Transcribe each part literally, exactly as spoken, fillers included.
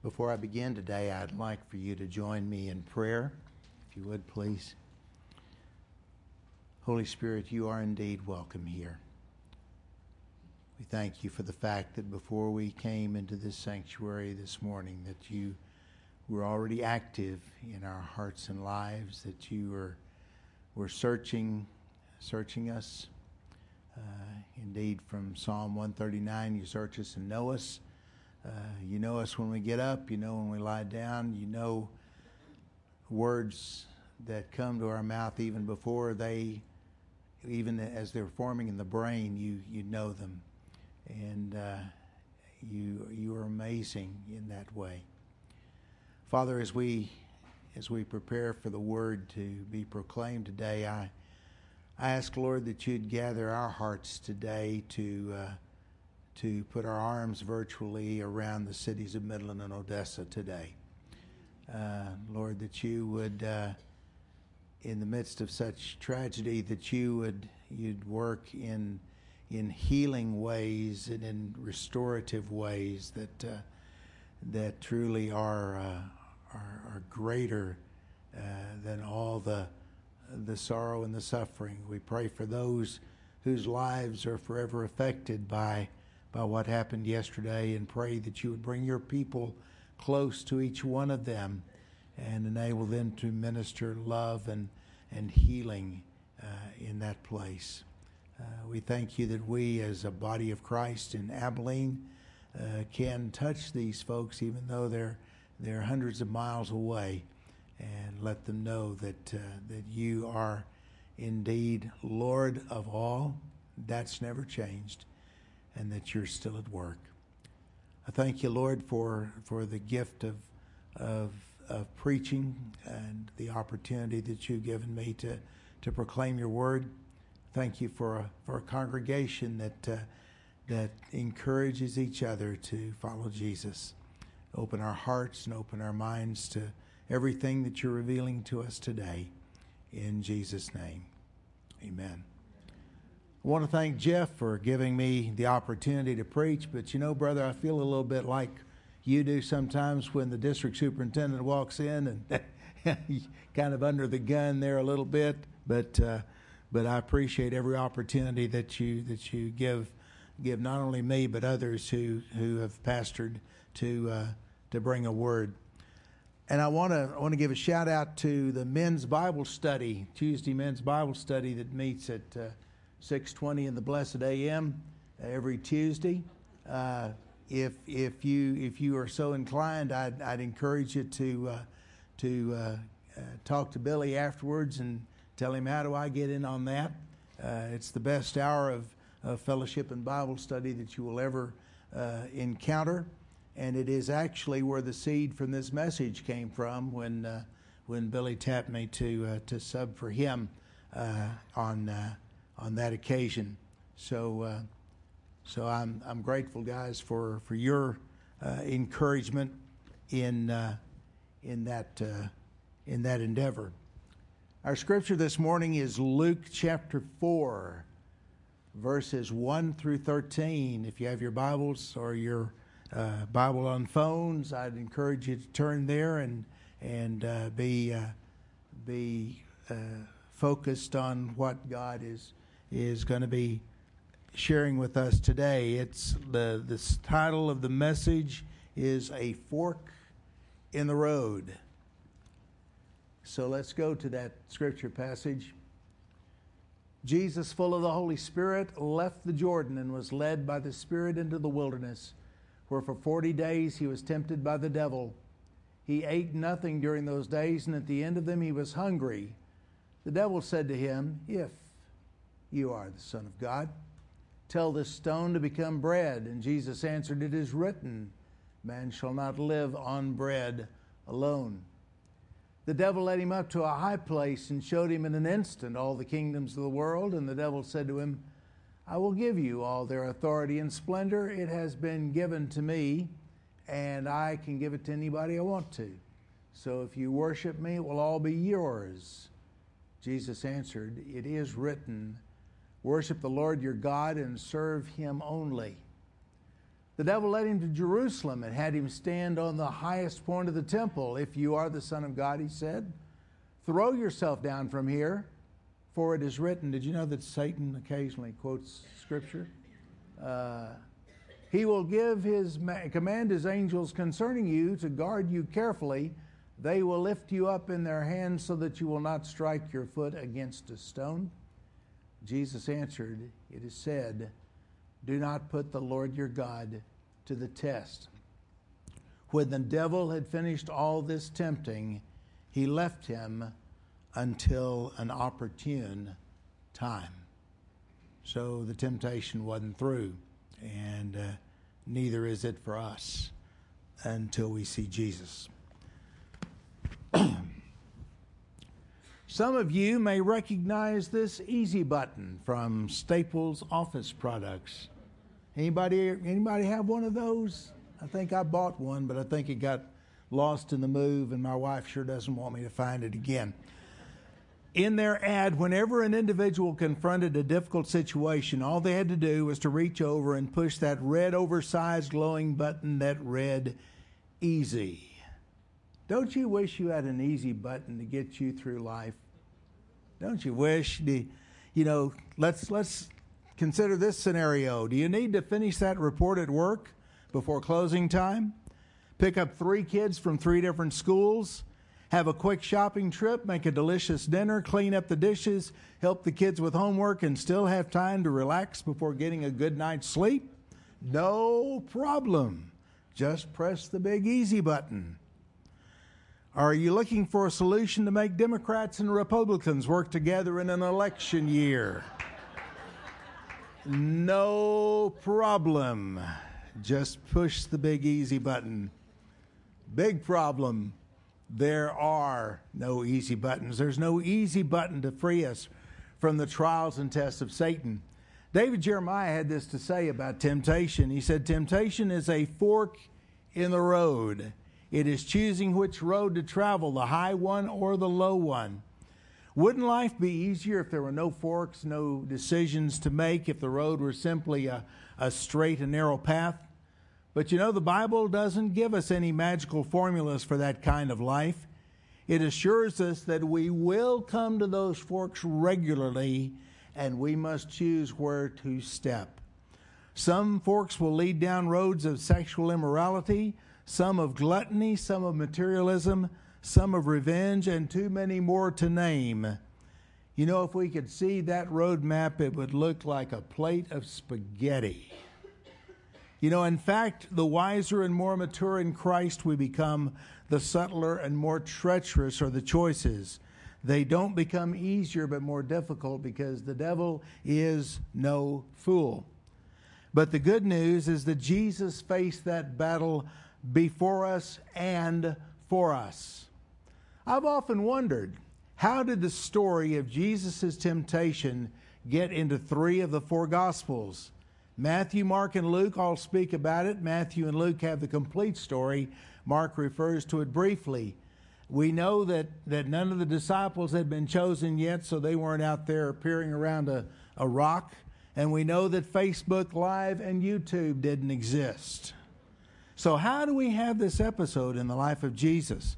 Before I begin today, I'd like for you to join me in prayer, if you would, please. Holy Spirit, you are indeed welcome here. We thank you for the fact that before we came into this sanctuary this morning, that you were already active in our hearts and lives, that you were, were searching, searching us. Uh, indeed, from Psalm one thirty-nine, you search us and know us. Uh, you know us when we get up. You know when we lie down. You know words that come to our mouth even before they, even as they're forming in the brain, you, you know them. And uh, you you are amazing in that way. Father, as we as we prepare for the word to be proclaimed today, I I ask, Lord, that you'd gather our hearts today to uh, to put our arms virtually around the cities of Midland and Odessa today. Uh, Lord, that you would, uh, in the midst of such tragedy, that you would you'd work in in healing ways and in restorative ways that uh, that truly are, uh, are are greater uh, than all the the sorrow and the suffering. We pray for those whose lives are forever affected by by what happened yesterday, and pray that you would bring your people close to each one of them and enable them to minister love and and healing uh, in that place. Uh, we thank you that we as a body of Christ in Abilene uh, can touch these folks even though they're they're hundreds of miles away, and let them know that uh, that you are indeed Lord of all. That's never changed, and that you're still at work. I thank you, Lord, for for the gift of of of preaching and the opportunity that you've given me to to proclaim your word. Thank you for a for a congregation that uh, that encourages each other to follow Jesus. Open our hearts and open our minds to everything that you're revealing to us today. In Jesus' name, amen. I want to thank Jeff for giving me the opportunity to preach, but you know, brother, I feel a little bit like you do sometimes when the district superintendent walks in and kind of under the gun there a little bit, but uh, but I appreciate every opportunity that you that you give give not only me but others who who have pastored to uh, to bring a word. And I want to I want to give a shout out to the men's Bible study, Tuesday men's Bible study that meets at uh, six twenty in the Blessed A M every Tuesday. Uh, if if you if you are so inclined, I'd, I'd encourage you to uh, to uh, uh, talk to Billy afterwards and tell him, how do I get in on that? Uh, it's the best hour of, of fellowship and Bible study that you will ever uh, encounter. And it is actually where the seed from this message came from when uh, when Billy tapped me to uh, to sub for him uh, on uh, on that occasion. So uh, so I'm I'm grateful, guys, for for your uh, encouragement in uh, in that uh, in that endeavor. Our scripture this morning is Luke chapter four, verses one through thirteen. If you have your Bibles or your Uh, Bible on phones, I'd encourage you to turn there and and uh, be uh, be uh, focused on what God is is going to be sharing with us today. It's the this title of the message is A Fork in the Road. So let's go to that scripture passage. Jesus, full of the Holy Spirit, left the Jordan and was led by the Spirit into the wilderness, where for forty days he was tempted by the devil. He ate nothing during those days, and at the end of them he was hungry. The devil said to him, "If you are the Son of God, tell this stone to become bread." And Jesus answered, "It is written, man shall not live on bread alone." The devil led him up to a high place and showed him in an instant all the kingdoms of the world. And the devil said to him, "I will give you all their authority and splendor. It has been given to me, and I can give it to anybody I want to. So if you worship me, it will all be yours." Jesus answered, "It is written, worship the Lord your God and serve him only." The devil led him to Jerusalem and had him stand on the highest point of the temple. If you are the Son of God, he said, throw yourself down from here, for it is written. Did you know that Satan occasionally quotes Scripture? Uh, he will give his, command his angels concerning you to guard you carefully. They will lift you up in their hands so that you will not strike your foot against a stone. Jesus answered, it is said, do not put the Lord your God to the test. When the devil had finished all this tempting, he left him until an opportune time. So the temptation wasn't through, and uh, neither is it for us until we see Jesus. Some of you may recognize this easy button from Staples office products. Anybody, anybody have one of those? I think I bought one, but I think it got lost in the move, and my wife sure doesn't want me to find it again. In their ad, whenever an individual confronted a difficult situation, all they had to do was to reach over and push that red oversized glowing button that read easy. Don't you wish you had an easy button to get you through life? Don't you wish? The, you know, let's let's consider this scenario. Do you need to finish that report at work before closing time? Pick up three kids from three different schools? Have a quick shopping trip, make a delicious dinner, clean up the dishes, help the kids with homework, and still have time to relax before getting a good night's sleep? No problem. Just press the big easy button. Are you looking for a solution to make Democrats and Republicans work together in an election year? No problem. Just push the big easy button. Big problem. There are no easy buttons. There's no easy button to free us from the trials and tests of Satan. David Jeremiah had this to say about temptation. He said, temptation is a fork in the road. It is choosing which road to travel, the high one or the low one. Wouldn't life be easier if there were no forks, no decisions to make, if the road were simply a, a straight and narrow path? But you know, the Bible doesn't give us any magical formulas for that kind of life. It assures us that we will come to those forks regularly, and we must choose where to step. Some forks will lead down roads of sexual immorality, some of gluttony, some of materialism, some of revenge, and too many more to name. You know, if we could see that road map, it would look like a plate of spaghetti. You know, in fact, the wiser and more mature in Christ we become, the subtler and more treacherous are the choices. They don't become easier but more difficult because the devil is no fool. But the good news is that Jesus faced that battle before us and for us. I've often wondered, how did the story of Jesus' temptation get into three of the four Gospels? Matthew, Mark, and Luke all speak about it. Matthew and Luke have the complete story. Mark refers to it briefly. We know that, that none of the disciples had been chosen yet, so they weren't out there peering around a, a rock. And we know that Facebook Live and YouTube didn't exist. So how do we have this episode in the life of Jesus?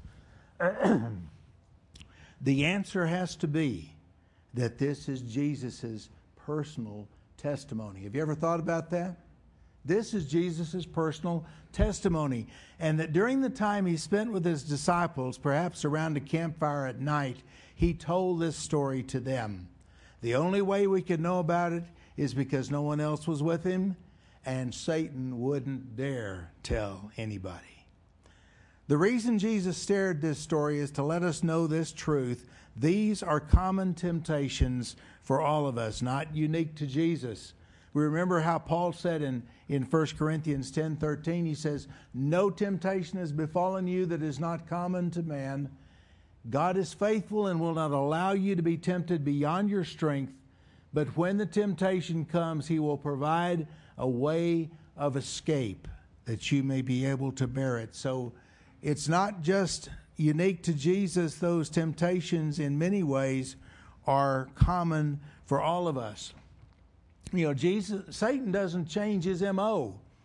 The answer has to be that this is Jesus' personal testimony. Have you ever thought about that? This is Jesus' personal testimony. And that during the time he spent with his disciples, perhaps around a campfire at night, he told this story to them. The only way we could know about it is because no one else was with him, and Satan wouldn't dare tell anybody. The reason Jesus shared this story is to let us know this truth. These are common temptations for all of us, not unique to Jesus. We remember how Paul said in, in First Corinthians ten thirteen, he says, no temptation has befallen you that is not common to man. God is faithful and will not allow you to be tempted beyond your strength, but when the temptation comes, he will provide a way of escape that you may be able to bear it. So it's not just unique to Jesus. Those temptations in many ways are common for all of us. You know, Jesus, Satan doesn't change his M O.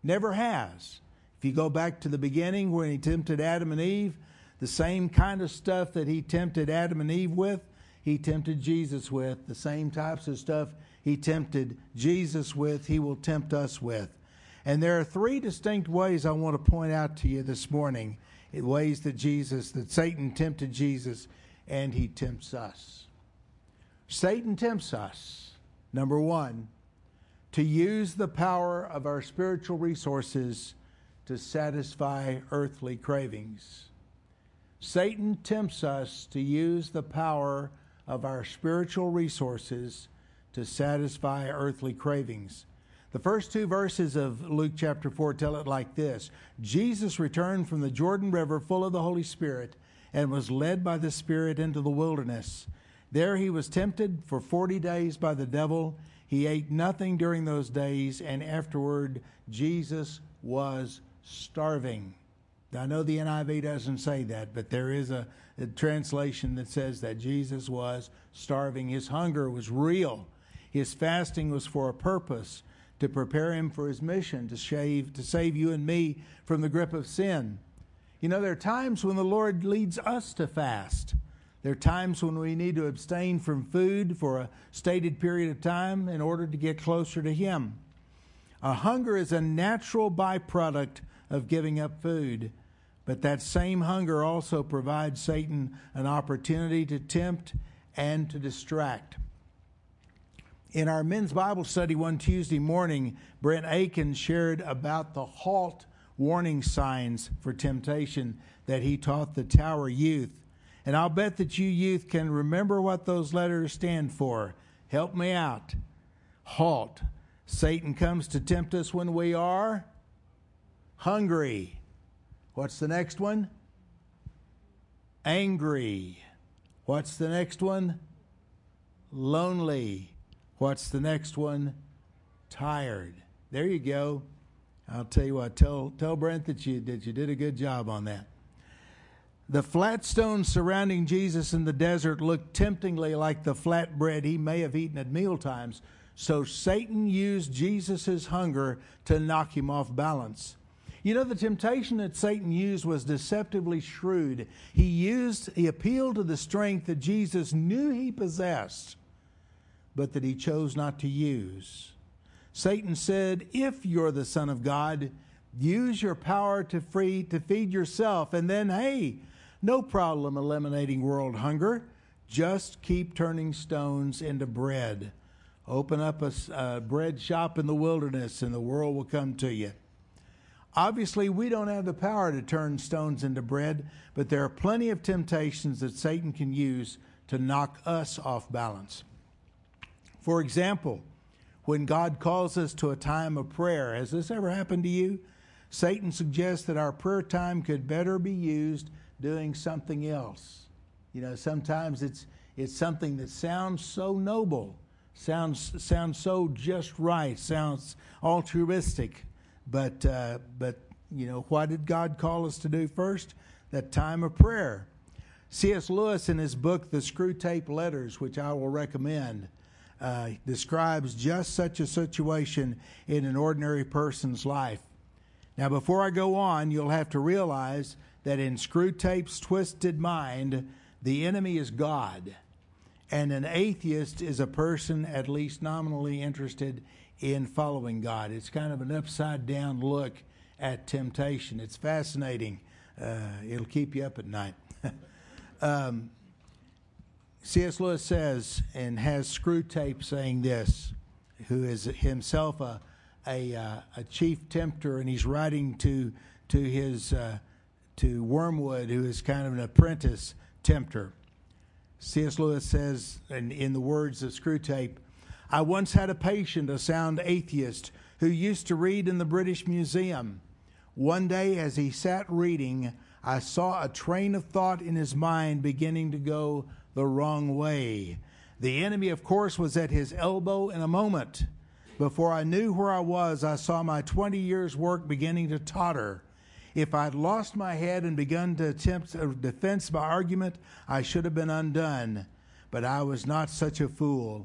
Never has. If you go back to the beginning when he tempted Adam and Eve, the same kind of stuff that he tempted Adam and Eve with, he tempted Jesus with. The same types of stuff he tempted Jesus with, he will tempt us with. And there are three distinct ways I want to point out to you this morning, ways that Jesus, that Satan tempted Jesus and he tempts us. Satan tempts us, number one, to use the power of our spiritual resources to satisfy earthly cravings. Satan tempts us to use the power of our spiritual resources to satisfy earthly cravings. The first two verses of Luke chapter four tell it like this. Jesus returned from the Jordan River full of the Holy Spirit and was led by the Spirit into the wilderness. There he was tempted for forty days by the devil. He ate nothing during those days, and afterward Jesus was starving. I know the N I V doesn't say that, but there is a, a translation that says that Jesus was starving. His hunger was real. His fasting was for a purpose, to prepare him for his mission, to save, to save you and me from the grip of sin. You know, there are times when the Lord leads us to fast. There are times when we need to abstain from food for a stated period of time in order to get closer to him. A hunger is a natural byproduct of giving up food, but that same hunger also provides Satan an opportunity to tempt and to distract. In our men's Bible study one Tuesday morning, Brent Aiken shared about the HALT warning signs for temptation that he taught the Tower youth. And I'll bet that you youth can remember what those letters stand for. Help me out. HALT. Satan comes to tempt us when we are hungry. What's the next one? Angry. What's the next one? Lonely. What's the next one? Tired. There you go. I'll tell you what, tell tell Brent that you, that you did a good job on that. The flat stones surrounding Jesus in the desert looked temptingly like the flat bread he may have eaten at mealtimes. So Satan used Jesus' hunger to knock him off balance. You know, the temptation that Satan used was deceptively shrewd. He used, he appealed to the strength that Jesus knew he possessed, but that he chose not to use. Satan said, if you're the Son of God, use your power to free to feed yourself, and then, hey, no problem eliminating world hunger. Just keep turning stones into bread. Open up a, a bread shop in the wilderness, and the world will come to you. Obviously, we don't have the power to turn stones into bread, but there are plenty of temptations that Satan can use to knock us off balance. For example, when God calls us to a time of prayer, has this ever happened to you? Satan suggests that our prayer time could better be used doing something else. You know, sometimes it's it's something that sounds so noble, sounds sounds so just right, sounds altruistic, but uh, but you know, what did God call us to do first? That time of prayer. C S Lewis, in his book The Screwtape Letters, which I will recommend, Uh, describes just such a situation in an ordinary person's life. Now, before I go on, you'll have to realize that in Screwtape's twisted mind, the enemy is God, and an atheist is a person at least nominally interested in following God. It's kind of an upside-down look at temptation. It's fascinating. Uh, it'll keep you up at night. um, C S Lewis says, and has Screwtape saying this, who is himself a a, uh, a chief tempter, and he's writing to to his uh, to Wormwood, who is kind of an apprentice tempter. C S Lewis says, in, in the words of Screwtape, I once had a patient, a sound atheist, who used to read in the British Museum. One day, as he sat reading, I saw a train of thought in his mind beginning to go the wrong way. The enemy, of course, was at his elbow in a moment. Before I knew where I was, I saw my twenty years' work beginning to totter. If I'd lost my head and begun to attempt a defense by argument, I should have been undone. But I was not such a fool.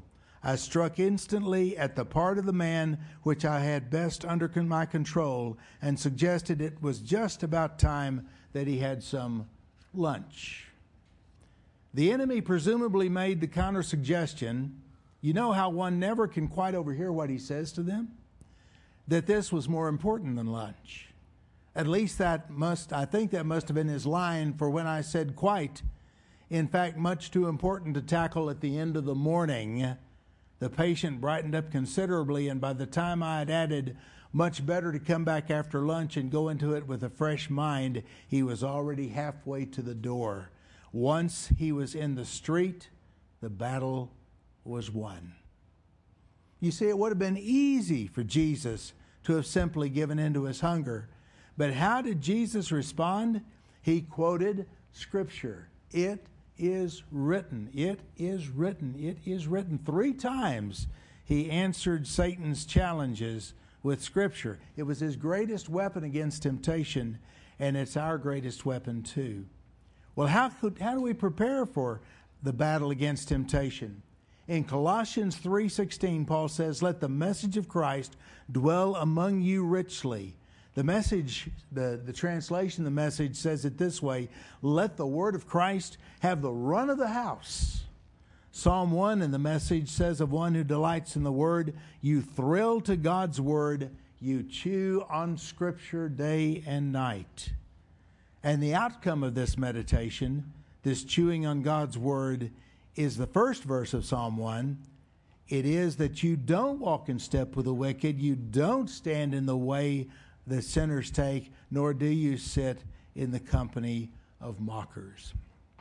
I struck instantly at the part of the man which I had best under my control and suggested it was just about time that he had some lunch. The enemy presumably made the counter suggestion. You know how one never can quite overhear what he says to them? That this was more important than lunch. At least that must, I think that must have been his line, for when I said quite, in fact, much too important to tackle at the end of the morning, the patient brightened up considerably, and by the time I had added, much better to come back after lunch and go into it with a fresh mind, he was already halfway to the door. Once he was in the street, the battle was won. You see, it would have been easy for Jesus to have simply given in to his hunger. But how did Jesus respond? He quoted Scripture. It is written. It is written. It is written. Three times he answered Satan's challenges with Scripture. It was his greatest weapon against temptation, and it's our greatest weapon too. Well, how could, how do we prepare for the battle against temptation? In Colossians three sixteen, Paul says, "Let the message of Christ dwell among you richly." The message, the, the translation of the message says it this way: let the word of Christ have the run of the house. Psalm one in the message says of one who delights in the word, you thrill to God's word, you chew on Scripture day and night. And the outcome of this meditation, this chewing on God's word, is the first verse of Psalm one. It is that you don't walk in step with the wicked, you don't stand in the way the sinners take, nor do you sit in the company of mockers.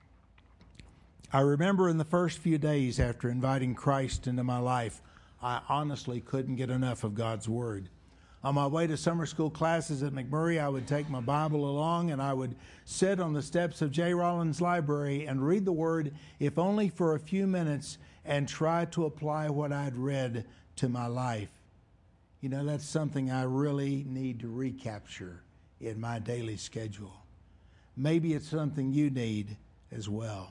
I remember in the first few days after inviting Christ into my life, I honestly couldn't get enough of God's Word. On my way to summer school classes at McMurray, I would take my Bible along and I would sit on the steps of J. Rollins Library and read the Word, if only for a few minutes, and try to apply what I'd read to my life. You know, that's something I really need to recapture in my daily schedule. Maybe it's something you need as well.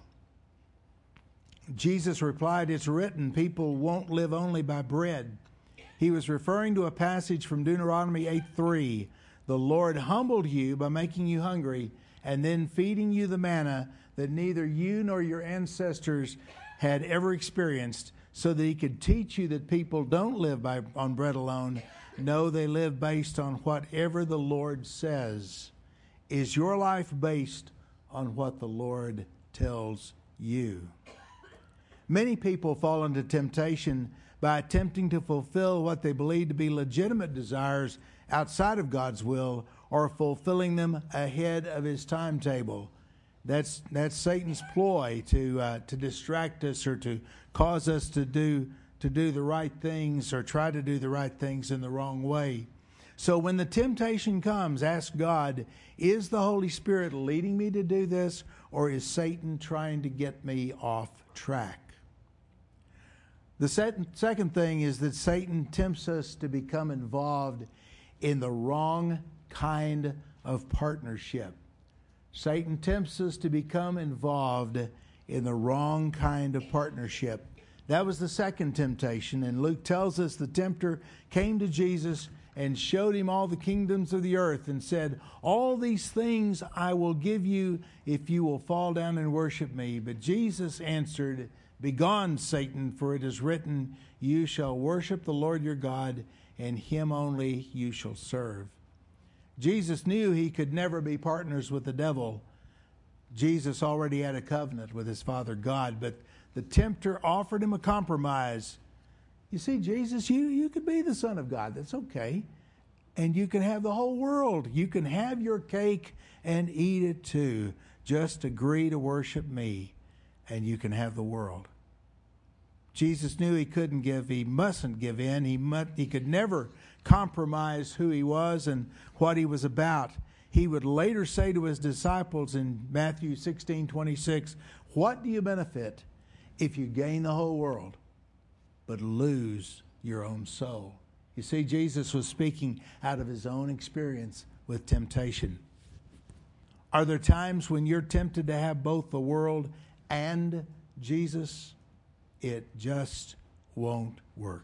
Jesus replied, it's written, people won't live only by bread. He was referring to a passage from Deuteronomy eight three. The Lord humbled you by making you hungry and then feeding you the manna that neither you nor your ancestors had ever experienced, so that he could teach you that people don't live by on bread alone. No, they live based on whatever the Lord says. Is your life based on what the Lord tells you? Many people fall into temptation by attempting to fulfill what they believe to be legitimate desires outside of God's will, or fulfilling them ahead of his timetable. That's that's Satan's ploy to uh, to distract us or to cause us to do to do the right things or try to do the right things in the wrong way. So when the temptation comes, ask God, is the Holy Spirit leading me to do this, or is Satan trying to get me off track? The second thing is that Satan tempts us to become involved in the wrong kind of partnership. Satan tempts us to become involved in the wrong kind of partnership. That was the second temptation, and Luke tells us the tempter came to Jesus and showed him all the kingdoms of the earth and said, all these things I will give you if you will fall down and worship me. But Jesus answered, begone, Satan, for it is written, you shall worship the Lord your God, and him only you shall serve. Jesus knew he could never be partners with the devil. Jesus already had a covenant with his Father God, but the tempter offered him a compromise. You see, Jesus, you, you could be the Son of God. That's okay. And you can have the whole world. You can have your cake and eat it too. Just agree to worship me, and you can have the world. Jesus knew he couldn't give, he mustn't give in. He must, he could never compromise who he was and what he was about. He would later say to his disciples in Matthew sixteen twenty-six, what do you benefit if you gain the whole world but lose your own soul? You see, Jesus was speaking out of his own experience with temptation. Are there times when you're tempted to have both the world and Jesus? It just won't work.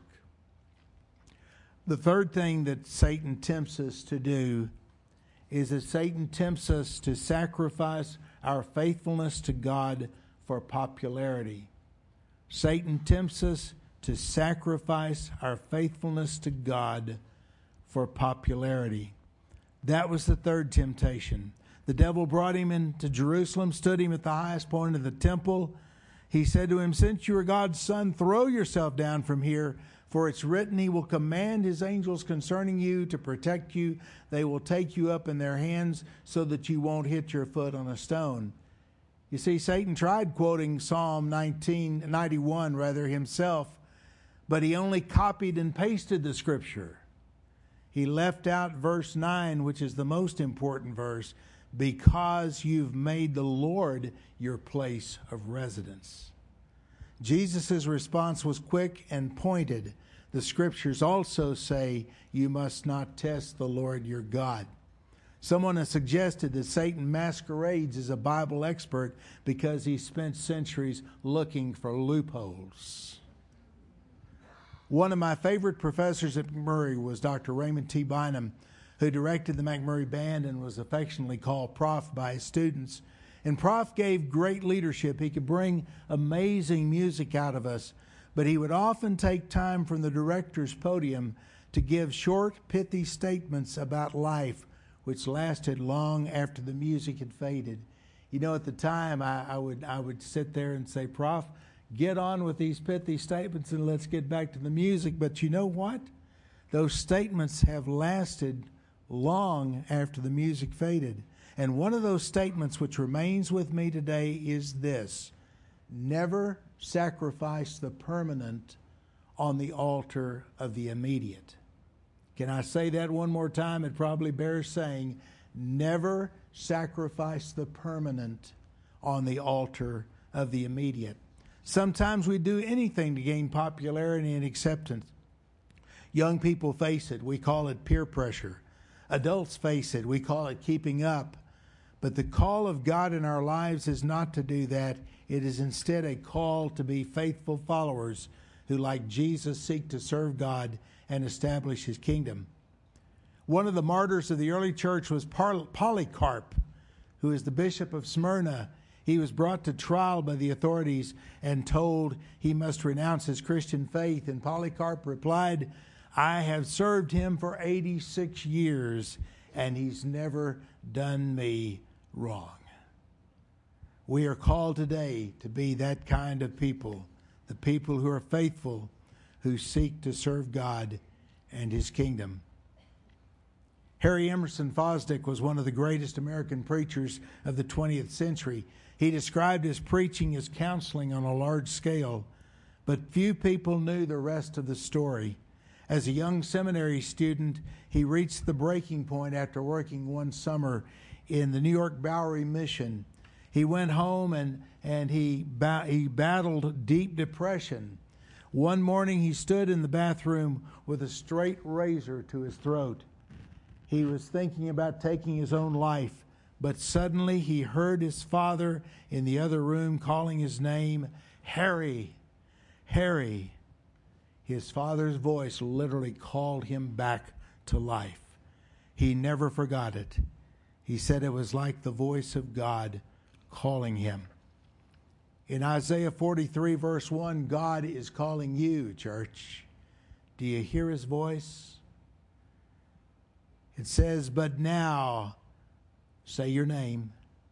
The third thing that Satan tempts us to do is that Satan tempts us to sacrifice our faithfulness to God for popularity. Satan tempts us to sacrifice our faithfulness to God for popularity. That was the third temptation. The devil brought him into Jerusalem, stood him at the highest point of the temple. He said to him, "Since you are God's son, throw yourself down from here, for it's written, he will command his angels concerning you to protect you. They will take you up in their hands so that you won't hit your foot on a stone." You see, Satan tried quoting Psalm nineteen, ninety-one rather himself, but he only copied and pasted the scripture. He left out verse nine, which is the most important verse, because you've made the Lord your place of residence. Jesus' response was quick and pointed. The scriptures also say you must not test the Lord your God. Someone has suggested that Satan masquerades as a Bible expert because he spent centuries looking for loopholes. One of my favorite professors at McMurray was Doctor Raymond T. Bynum, who directed the McMurray Band and was affectionately called Prof by his students. And Prof gave great leadership. He could bring amazing music out of us, but he would often take time from the director's podium to give short, pithy statements about life, which lasted long after the music had faded. You know, at the time, I, I would I would sit there and say, "Prof, get on with these pithy statements and let's get back to the music." But you know what? Those statements have lasted long after the music faded. And one of those statements which remains with me today is this: never sacrifice the permanent on the altar of the immediate. Can I say that one more time? It probably bears saying. Never sacrifice the permanent on the altar of the immediate. Sometimes we do anything to gain popularity and acceptance. Young people face it. We call it peer pressure. Adults face it. We call it keeping up. But the call of God in our lives is not to do that. It is instead a call to be faithful followers who, like Jesus, seek to serve God and establish his kingdom. One of the martyrs of the early church was Polycarp, who is the bishop of Smyrna. He was brought to trial by the authorities and told he must renounce his Christian faith. And Polycarp replied, "I have served him for eighty-six years, and he's never done me wrong." We are called today to be that kind of people, the people who are faithful, who seek to serve God and his kingdom. Harry Emerson Fosdick was one of the greatest American preachers of the twentieth century. He described his preaching as counseling on a large scale, but few people knew the rest of the story. As a young seminary student, he reached the breaking point after working one summer in the New York Bowery Mission. He went home and, and he, ba- he battled deep depression. One morning he stood in the bathroom with a straight razor to his throat. He was thinking about taking his own life, but suddenly he heard his father in the other room calling his name, "Harry, Harry." His father's voice literally called him back to life. He never forgot it. He said it was like the voice of God calling him. In Isaiah forty-three, verse one, God is calling you, church. Do you hear his voice? It says, "But now," say your name.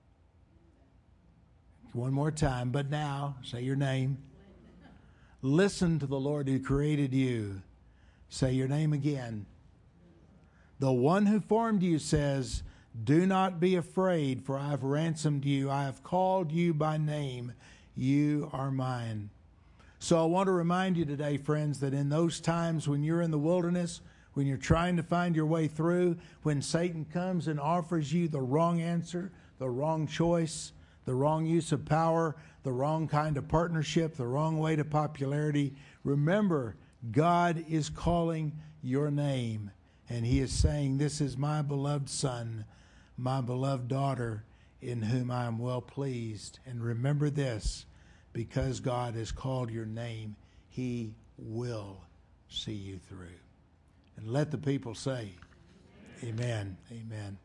One more time. "But now," say your name. "Listen to the Lord who created you." Say your name again. "The one who formed you says, do not be afraid, for I have ransomed you. I have called you by name. You are mine." So I want to remind you today, friends, that in those times when you're in the wilderness, when you're trying to find your way through, when Satan comes and offers you the wrong answer, the wrong choice, the wrong use of power, the wrong kind of partnership, the wrong way to popularity, remember, God is calling your name. And he is saying, "This is my beloved son, my beloved daughter, in whom I am well pleased." And remember this, because God has called your name, he will see you through. And let the people say, amen, amen.